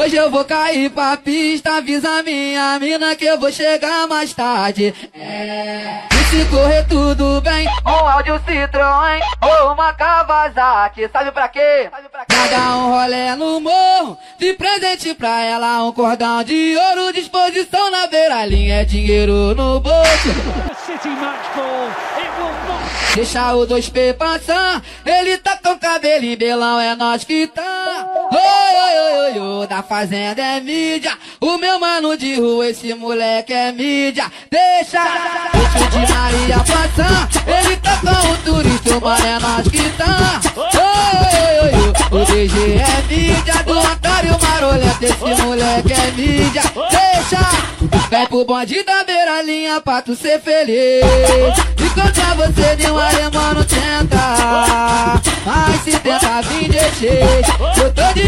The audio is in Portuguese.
Hoje eu vou cair pra pista, avisa minha mina que eu vou chegar mais tarde. E se correr tudo bem, um áudio Citroën ou uma Kawasaki. Sabe pra quê? Pra dar um rolê no morro, de presente pra ela um cordão de ouro, disposição na beira-linha, é dinheiro no bolso. Deixa o 2P passar, ele tá com cabelo em belão, é nós que tá. Oi, oi, oi, oi, da fazenda é mídia, o meu mano de rua, esse moleque é mídia. Deixa o de Maria passar, ele tá com o turista, mano, é nós que tá. Oi, oi, oi, o DG é mídia, do Antônio Marolento, esse moleque é mídia. Deixa, vem pro bonde da beira-linha pra tu ser feliz. Encontrar você de um alemão não tenta, mas se tenta vir de jeito. Eu tô de